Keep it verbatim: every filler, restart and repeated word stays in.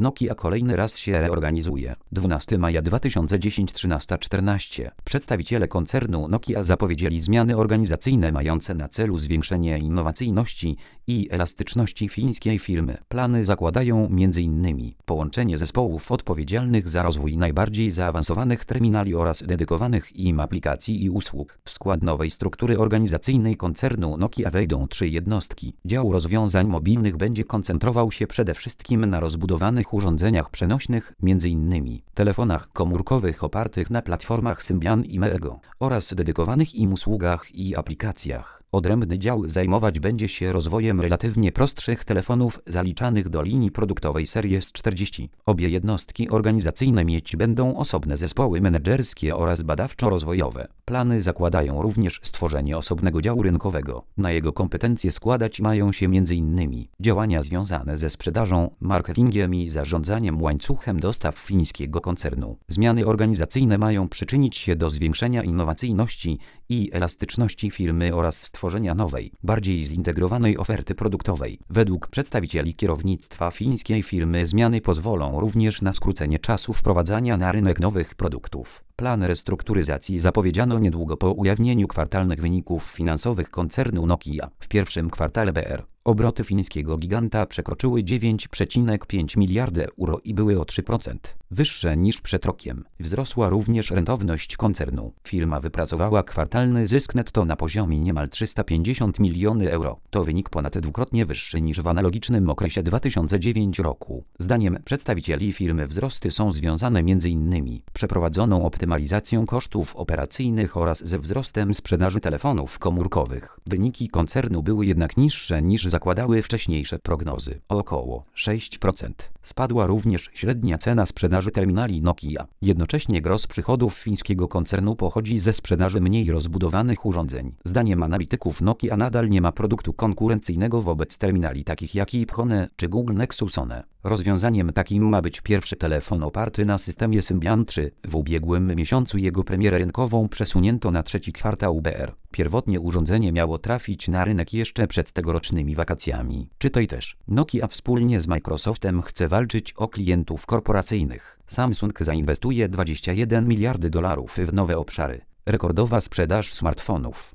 Nokia kolejny raz się reorganizuje. dwunastego maja dwa tysiące dziesiątego trzynaście czternaście. Przedstawiciele koncernu Nokia zapowiedzieli zmiany organizacyjne mające na celu zwiększenie innowacyjności i elastyczności fińskiej firmy. Plany zakładają między innymi połączenie zespołów odpowiedzialnych za rozwój najbardziej zaawansowanych terminali oraz dedykowanych im aplikacji i usług. W skład nowej struktury organizacyjnej koncernu Nokia wejdą trzy jednostki. Dział rozwiązań mobilnych będzie koncentrował się przede wszystkim na rozbudowanych urządzeniach przenośnych, między innymi telefonach komórkowych opartych na platformach Symbian i Meego oraz dedykowanych im usługach i aplikacjach. Odrębny dział zajmować będzie się rozwojem relatywnie prostszych telefonów zaliczanych do linii produktowej serii S czterdzieści. Obie jednostki organizacyjne mieć będą osobne zespoły menedżerskie oraz badawczo-rozwojowe. Plany zakładają również stworzenie osobnego działu rynkowego. Na jego kompetencje składać mają się między innymi działania związane ze sprzedażą, marketingiem i zarządzaniem łańcuchem dostaw fińskiego koncernu. Zmiany organizacyjne mają przyczynić się do zwiększenia innowacyjności i elastyczności firmy oraz stworzenia nowej, bardziej zintegrowanej oferty produktowej. Według przedstawicieli kierownictwa fińskiej firmy zmiany pozwolą również na skrócenie czasu wprowadzania na rynek nowych produktów. Plan restrukturyzacji zapowiedziano niedługo po ujawnieniu kwartalnych wyników finansowych koncernu Nokia. W pierwszym kwartale B R obroty fińskiego giganta przekroczyły dziewięć przecinek pięć miliarda euro i były o trzy procent wyższe niż przed rokiem. Wzrosła również rentowność koncernu. Firma wypracowała kwartalny zysk netto na poziomie niemal trzysta pięćdziesiąt milionów euro. To wynik ponad dwukrotnie wyższy niż w analogicznym okresie dwa tysiące dziewiątego roku. Zdaniem przedstawicieli firmy wzrosty są związane m.in. przeprowadzoną optymalizacją kosztów operacyjnych oraz ze wzrostem sprzedaży telefonów komórkowych. Wyniki koncernu były jednak niższe niż zakładały wcześniejsze prognozy, o około sześć procent. Spadła również średnia cena sprzedaży terminali Nokia. Jednocześnie gros przychodów fińskiego koncernu pochodzi ze sprzedaży mniej rozbudowanych urządzeń. Zdaniem analityków Nokia nadal nie ma produktu konkurencyjnego wobec terminali takich jak iPhone czy Google Nexus One. Rozwiązaniem takim ma być pierwszy telefon oparty na systemie Symbian trzy. W ubiegłym miesiącu jego premierę rynkową przesunięto na trzeci kwartał B R. Pierwotnie urządzenie miało trafić na rynek jeszcze przed tegorocznymi wakacjami. Czytaj też. Nokia wspólnie z Microsoftem chce walczyć o klientów korporacyjnych. Samsung zainwestuje dwadzieścia jeden miliardów dolarów w nowe obszary. Rekordowa sprzedaż smartfonów.